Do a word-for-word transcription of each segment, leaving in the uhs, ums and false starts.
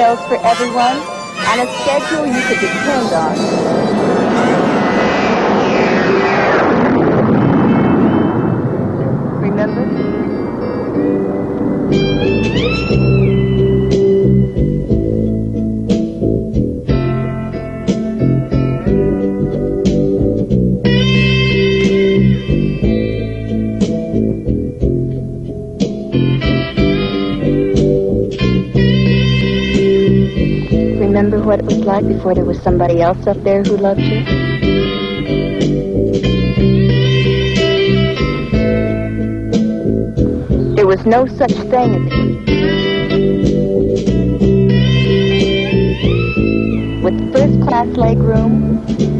hotels for everyone, and a schedule you could depend on. Remember? Remember what it was like before there was somebody else up there who loved you? There was no such thing as it. With first-class legroom,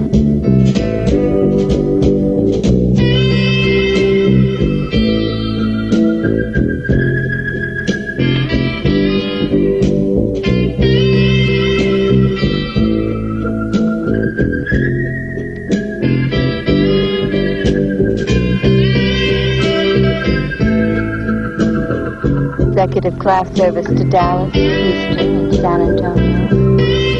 executive class service to Dallas, Houston, and San Antonio.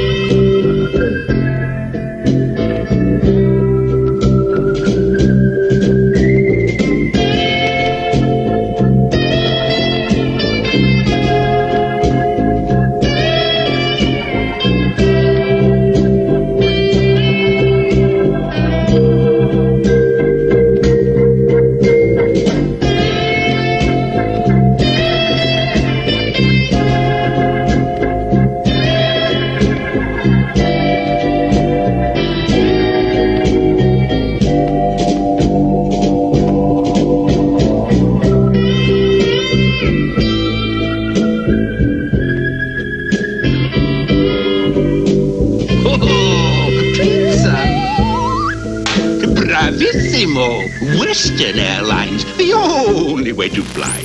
Western Airlines, the only way to fly.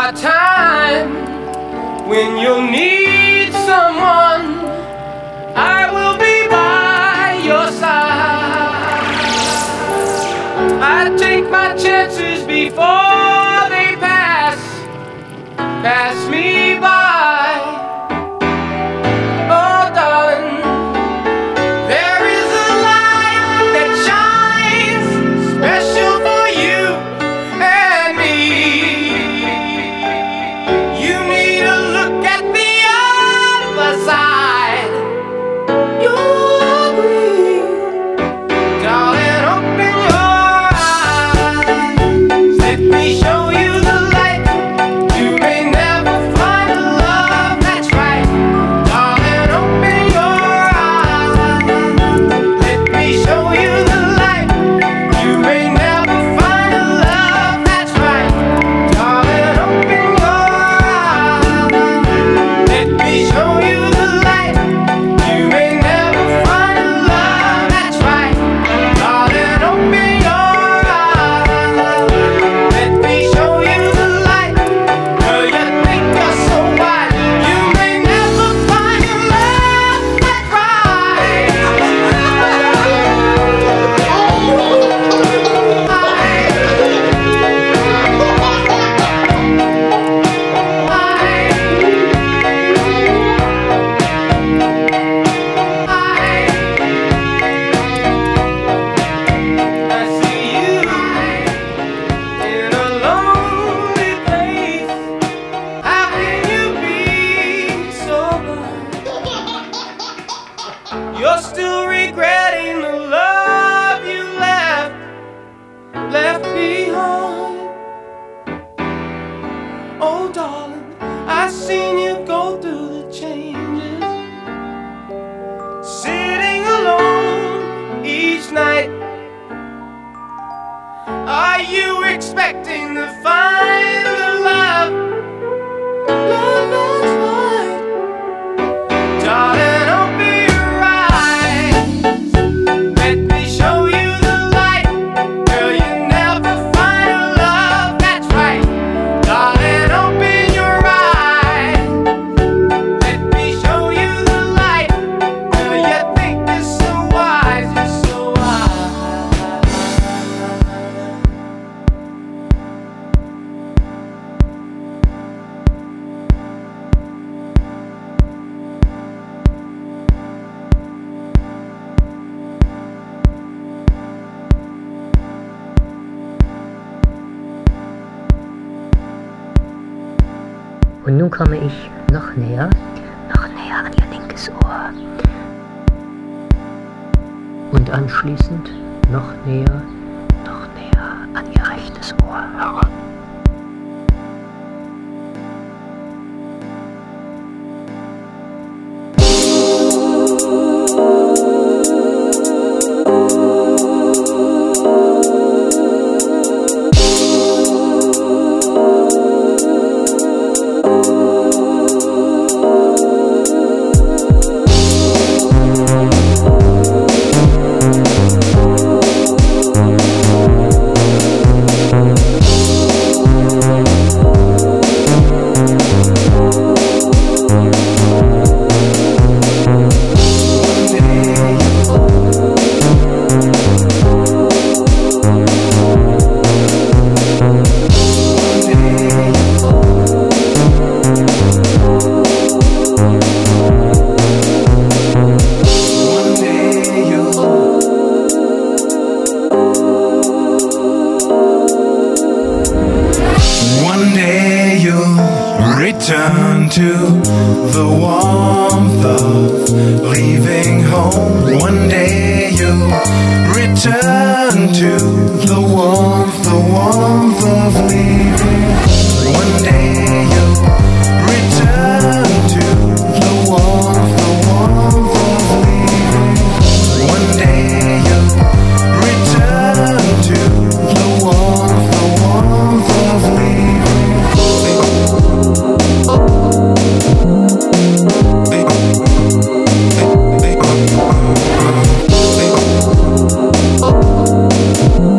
a time when you'll need someone, I will be by your side. I take my chances before they pass, pass me by. Oh, darling, there is a light that shines special for you and me. You need to look at the other side. You'll agree, darling, open your eyes. Let me show you the light. You may never find a love that's right. Darling, open your eyes. Let me show you the light. You may never find a love that's right. Darling, open your eyes. Let me show you the light. You may never find a love that's right. Darling, open your eyes. Let me show you the light. Girl, you think you're so wise. You may never find a love that's right. I see you in a lonely place. How can you be so blind? You're still regretting the love you left, left behind. Oh, darling, I've seen you go through the changes, sitting alone each night. Are you expecting to find the love, love that's right? Darling, open your eyes. Let me show you the light. Girl, you never find a love that's right. Darling, open your eyes. Let me show you the light. Girl, you think you're so wise, you're so wise. Und nun komme ich noch näher, noch näher an ihr linkes Ohr. Und anschließend noch näher, noch näher an ihr rechtes Ohr heran. One day you'll return to the warmth of leaving home. One day you'll return to the warmth, the warmth of leaving. One day you'll return to the warmth, the warmth of leaving. One day you'll return to the warmth, the warmth of leaving. Oh,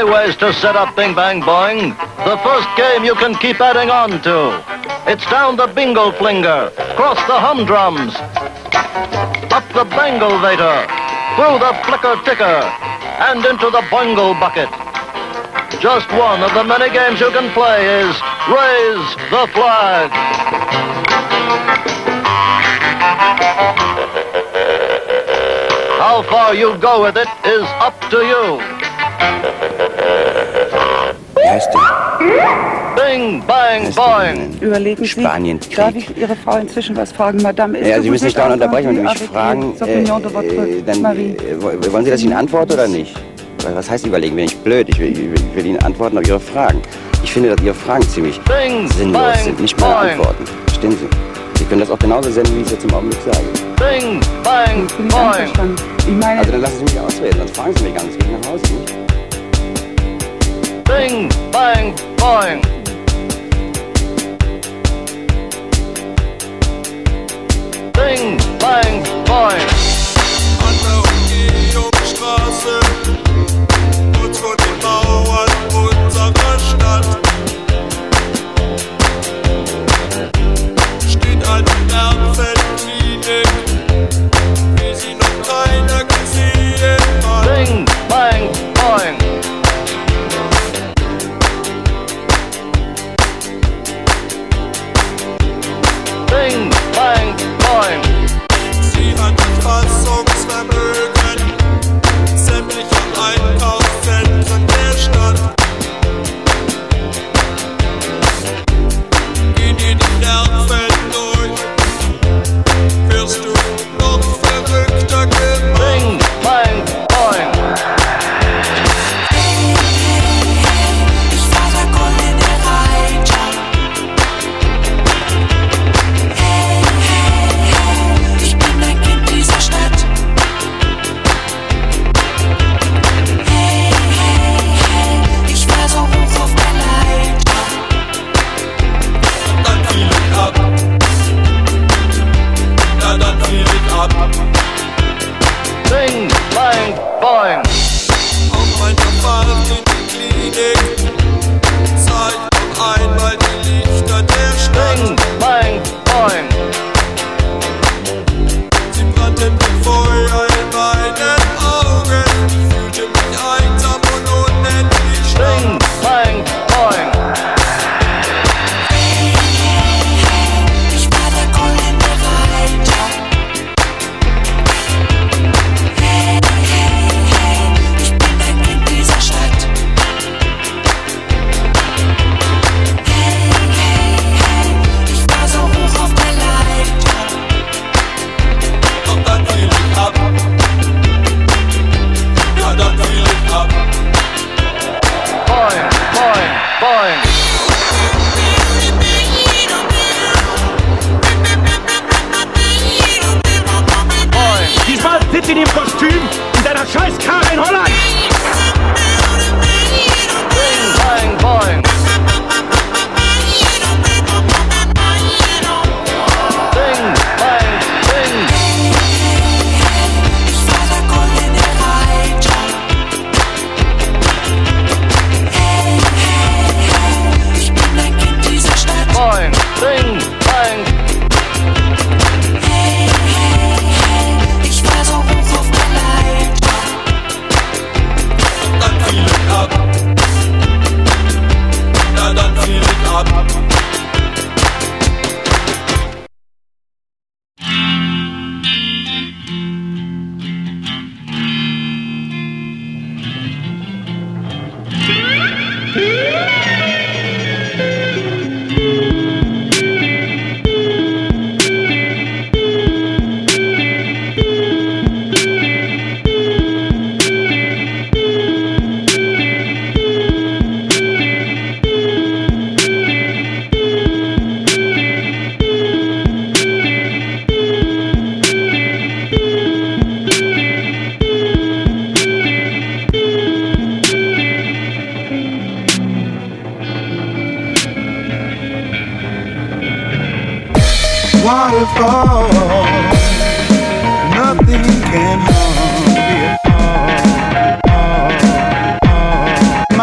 many ways to set up Bing Bang Boing. The first game you can keep adding on to. It's down the bingle flinger, cross the humdrums, up the banglevator, through the flicker ticker, and into the boingle bucket. Just one of the many games you can play is Raise the Flag. How far you go with it is up to you. Wie heißt der? Bing, bang, boing. Überlegen Sie, Spanien. darf ich Ihre Frau inzwischen was fragen, Madame? Ja, Sie müssen mich dauernd unterbrechen und mich fragen. Äh, äh, dann, äh, wollen Sie, dass ich Ihnen antworte oder nicht? Was heißt überlegen? Bin ich blöd? Ich will, ich will Ihnen antworten auf Ihre Fragen. Ich finde, dass Ihre Fragen ziemlich Bing, sinnlos bang, sind, nicht meine boing. Antworten. Verstehen Sie? Sie können das auch genauso senden, wie ich es jetzt im Augenblick sage. Bing, bang, boing. Ich meine, also dann lassen Sie mich ausreden, sonst fragen Sie mich gar nicht. Geht nach Hause, nicht? Bing, bang, boing. Bing, bang, boing. An der Umgehungsstraße, kurz vor den Mauern unserer Stadt, steht eine Nervenklinik, wie sie noch keiner gesehen hat. Bing, bang, boing. Bing, bang, boing. Sie hat das Fassungsvermögen sämtlicher Einkaufszentren der Stadt. Geh dir die Nerven durch, wirst du noch verrückter gemacht. Bing, bang, boing. Ich faser Gold in der Reiter. Hey, hey, hey, ich bin ein Kind dieser Stadt. Hey, hey, hey, ich war so hoch auf der Leiter. Und dann fiel ich ab. Ja, dann fiel ich ab. Bing, bang, boing. Auf meiner Fahrt in die Klinik sah ich noch einmal die Lichter der Stadt. Bing, bang, boing. Sie brannten wie Feuer in meinen Augen. Ich fühlte mich einsam und unendlich stark. Bing, bang, boing. Hey, hey, hey, ich war der goldene Reiter. Hey, hey, hey, ich bin ein Kind dieser Stadt. Hey, hey, hey, ich war so hoch auf der Leiter. Doch dann fiel ich ab. Ja, dann fiel ich ab. Boing, boing, boing. Boing. Diesmal sitzt in dem Kostüm in deiner scheiß Karre in Holland. Bing, bang, boing. Bing, bang, bing. Ich war der goldene Reiter. Hey, hey, hey, ich bin ein Kind dieser Stadt. Boing, bing, bang. Hey, hey, hey, ich war so hoch auf der Leiter. Und dann fiel ich ab. Ja, dann fiel ich ab. Waterfall, nothing can harm me at all.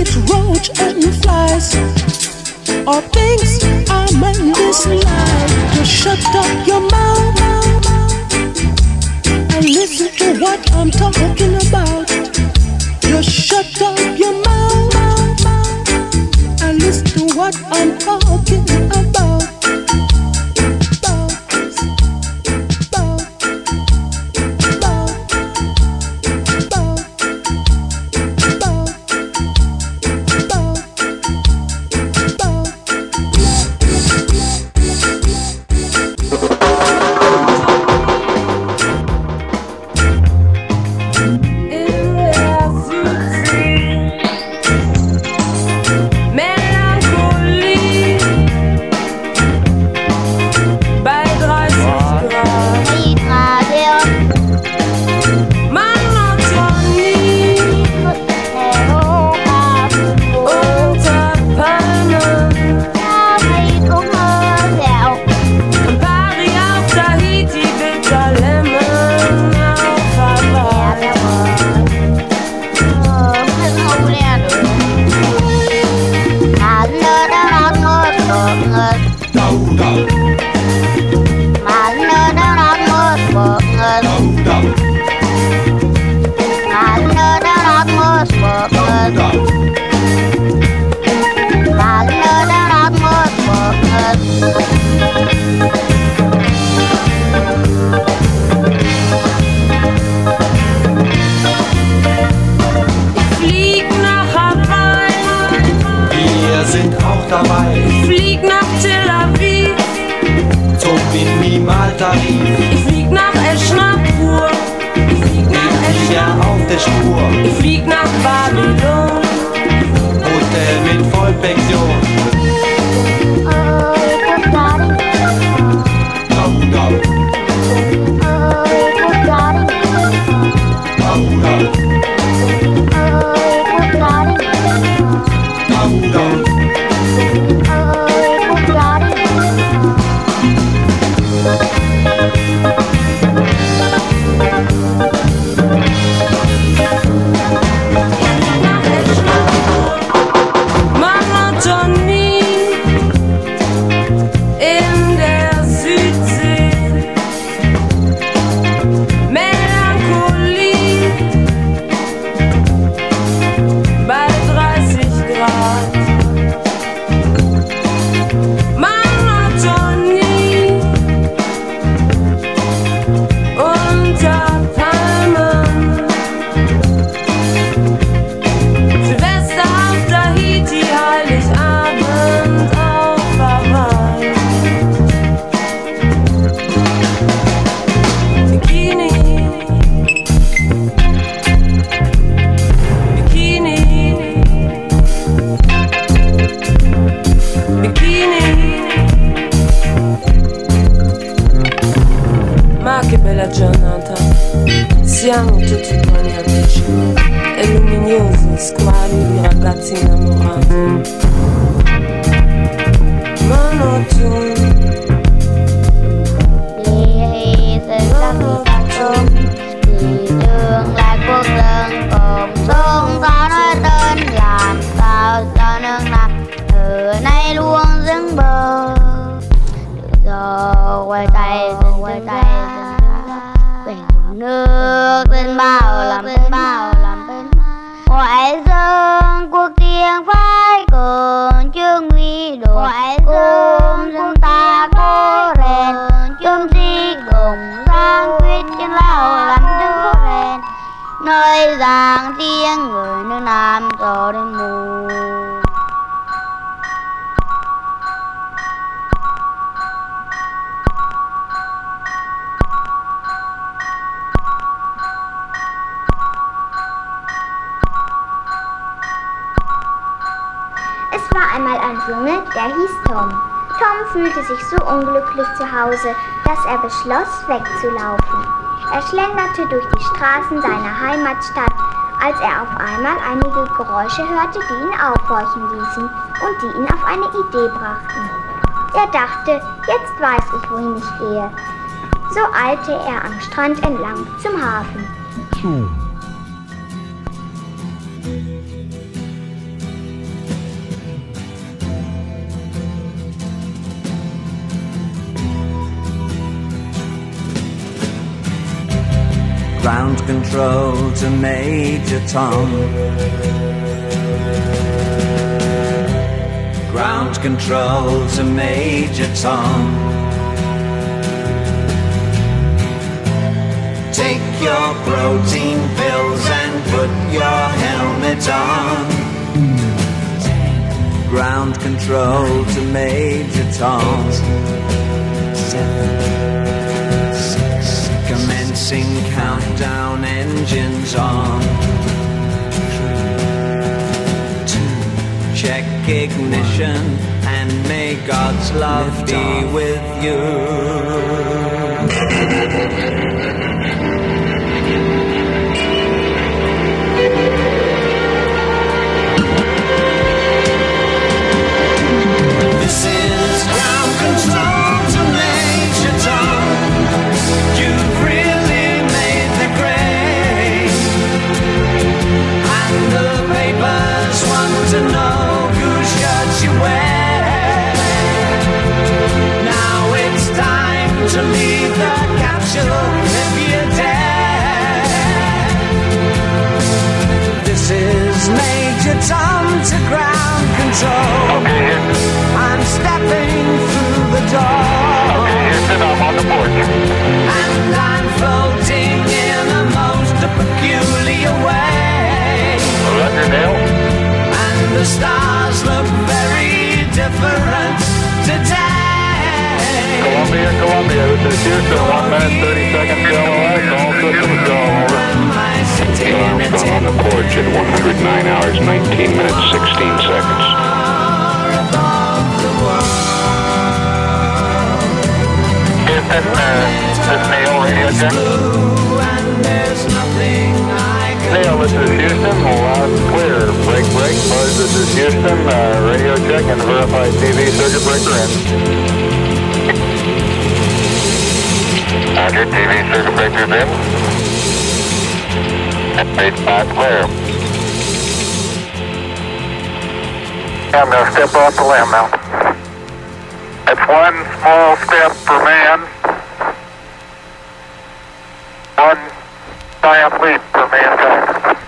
eat roach and flies, or things I might dislike. Just shut up your mouth and listen to what I'm talking about. Just shut up your mouth and listen to what I'm talking about. Wegzulaufen. Er schlenderte durch die Straßen seiner Heimatstadt, als er auf einmal einige Geräusche hörte, die ihn aufhorchen ließen und die ihn auf eine Idee brachten. Er dachte, jetzt weiß ich, wohin ich gehe. So eilte er am Strand entlang zum Hafen. Ground control to Major Tom. Ground control to Major Tom. Take your protein pills and put your helmet on. Ground control to Major Tom. Seven, six, commencing countdown, engines on. Three, two, check ignition, and may God's love be with you. This is ground control to Major Tom. You've really made the grade, and the papers want to know whose shirt you wear. Now it's time to leave the capsule if you dare. This is Major Tom to ground control. Okay, I'm stepping through the door. Okay, Houston, I'm on the porch. And I'm floating in a most peculiar way. Roger, Neil. And the stars look very different today. Columbia, Columbia, this is Houston, one minute, thirty seconds, L O S, all systems go, over. Armstrong on the porch at one hundred nine hours, nineteen minutes, sixteen seconds. Houston, uh, this Neil, radio check. Neil, this is Houston, loud and clear. Break, break, Buzz, this is Houston, uh, radio check and verified T V circuit breaker in. Roger, T V circuit breaker's in. And base five clear. I'm going to step off the limb now. It's one small step for man, one giant leap for mankind.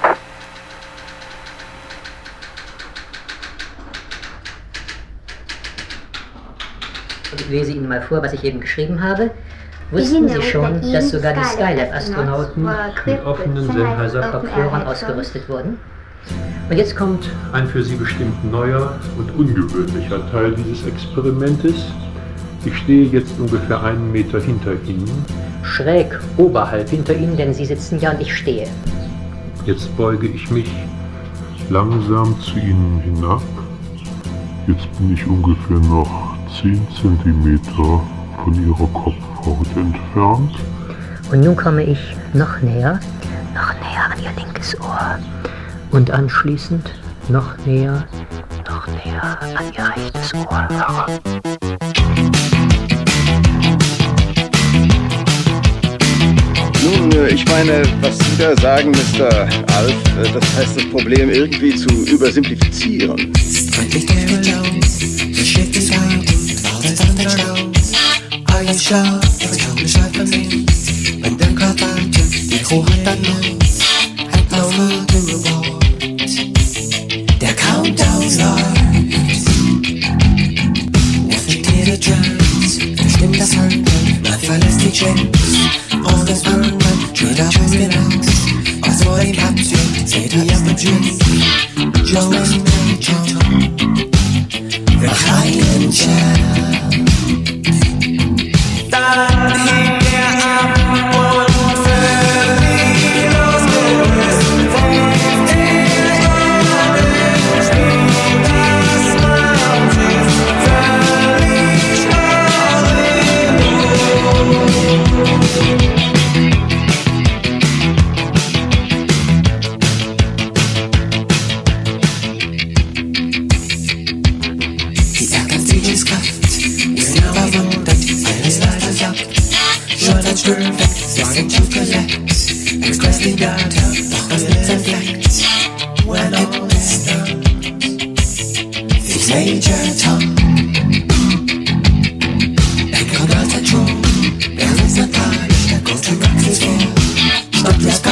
Ich lese Ihnen mal vor, was ich eben geschrieben habe. Wussten Sie schon, dass sogar die Skylab-Astronauten mit offenen Sennheiser-Kopfhörern ausgerüstet wurden? Und jetzt kommt ein für Sie bestimmt neuer und ungewöhnlicher Teil dieses Experimentes. Ich stehe jetzt ungefähr einen Meter hinter Ihnen. Schräg oberhalb hinter Ihnen, denn Sie sitzen ja und ich stehe. Jetzt beuge ich mich langsam zu Ihnen hinab. Jetzt bin ich ungefähr noch zehn Zentimeter von Ihrer Kopfhaut entfernt. Und nun komme ich noch näher, noch näher an Ihr linkes Ohr. Und anschließend noch näher, noch näher an Ihr rechtes Ohr heran. Nun, ich meine, was Sie da sagen, Mister Alf, das heißt, das Problem irgendwie zu übersimplifizieren. Freundlich der Urlaub, der Schiff ist weit und wartet an den Stau. Euer Schlau, aber kaum Bescheid von mir. Wenn der Gott alte, die Crew hat dann noch ein paar Worte reward. Der Countdown läuft. Effektierte Drums, bestimmt das Handeln. Man verlässt die Chips auf das Wandern. Steht auf uns hinaus, was vor den Kapseln. Seht ihr auf dem Schiff, Joe und Major Tom. Wir kreien Champ. Dann hebt er ab und völlig losgelöst fängt er an, spielt das Raumschiff völlig die Erkanntlichungskraft ist überwundert, alles leider sagt. Schultern stülpen weg, starting to collect. Expressly data, doch das Netz entdeckt. When all is done, it's Major Tom. Echo Delta True, there is a punch that goes to breakfast for. Stop this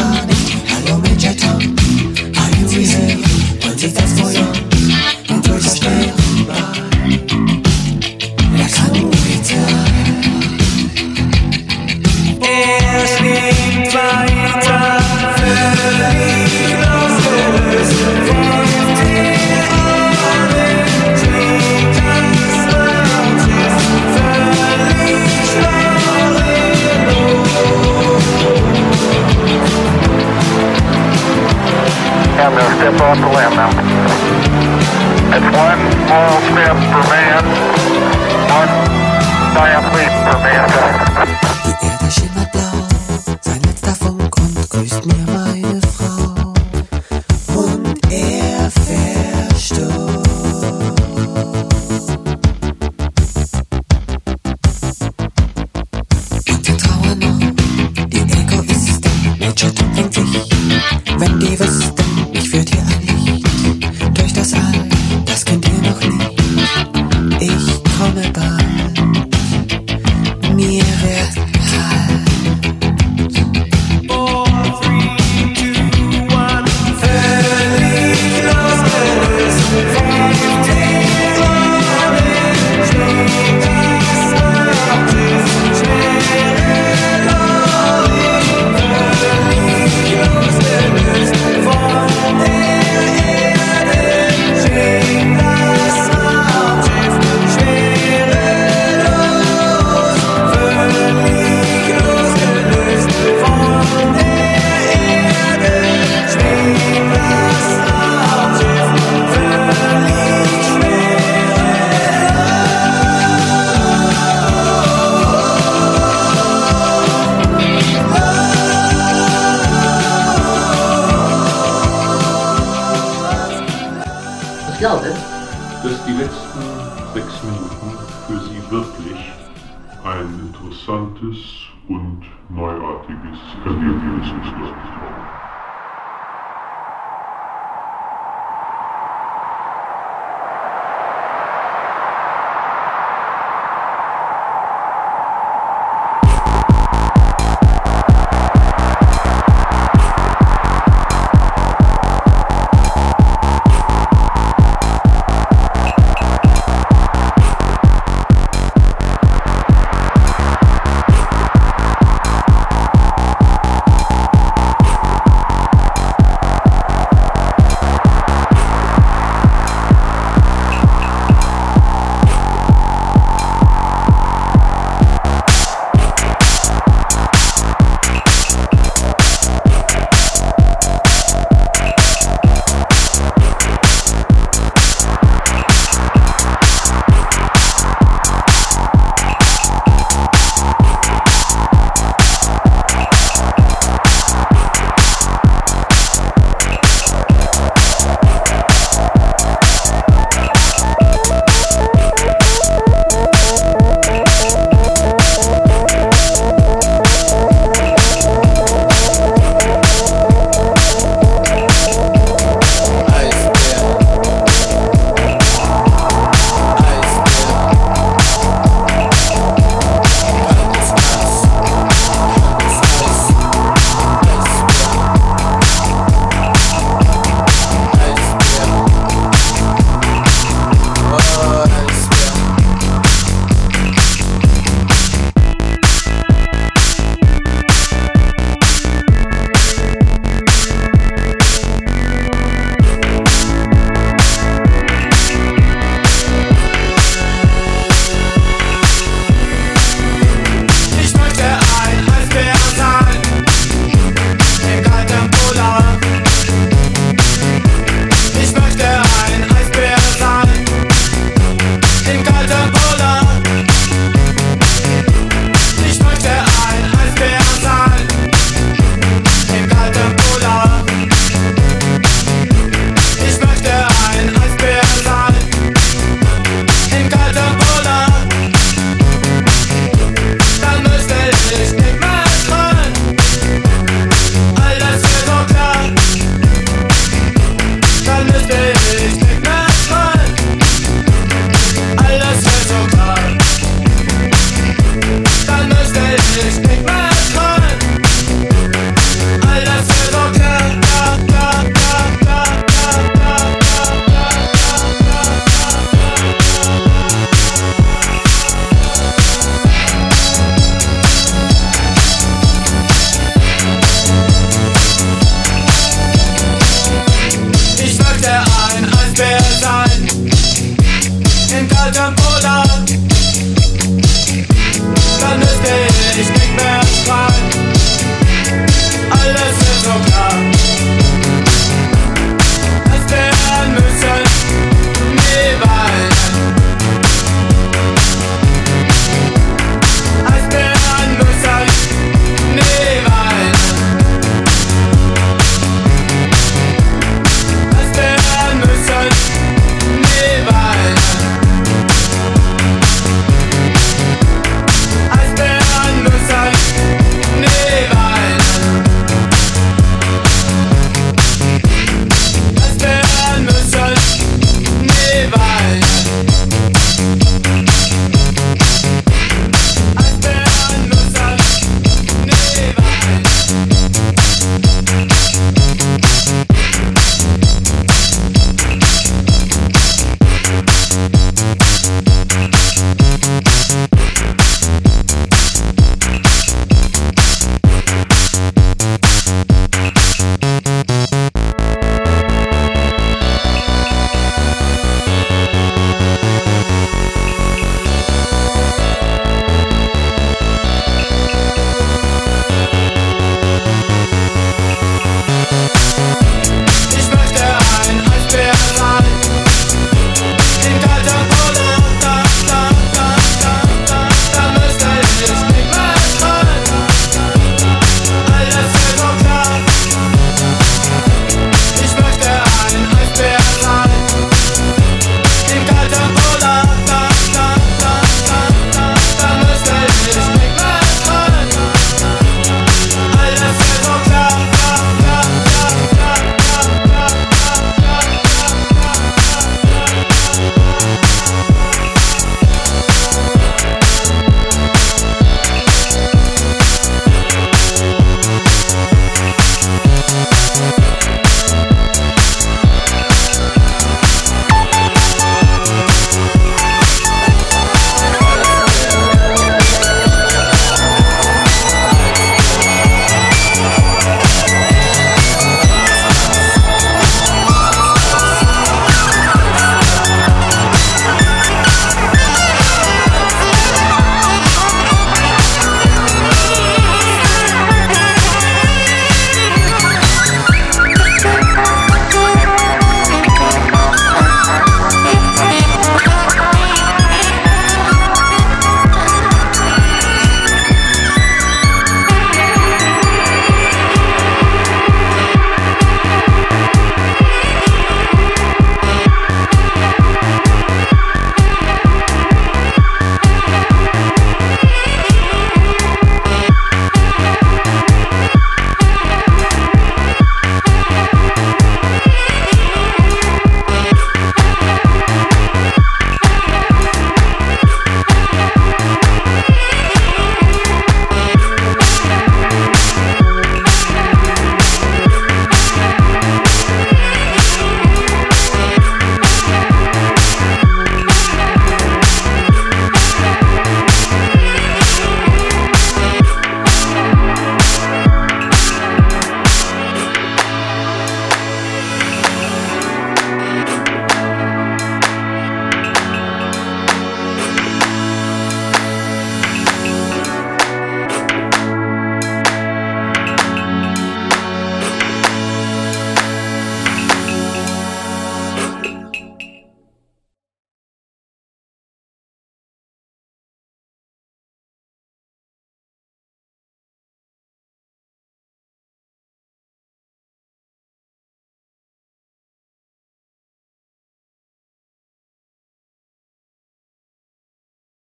small step for man, one giant leap for mankind. Die Erde schimmert blau, sein letzter Funk und grüßt mir meine Frau. Und er verstirbt. Und wir trauern noch, die Egoisten, Nature denkt sich, wenn die wüssten, ich führt hier ein Licht durch das All, das kennt ihr noch nicht. Ich komme bald, mir wird kalt. Ich glaube, dass die letzten sechs Minuten für Sie wirklich ein interessantes und neuartiges Erlebnis ist.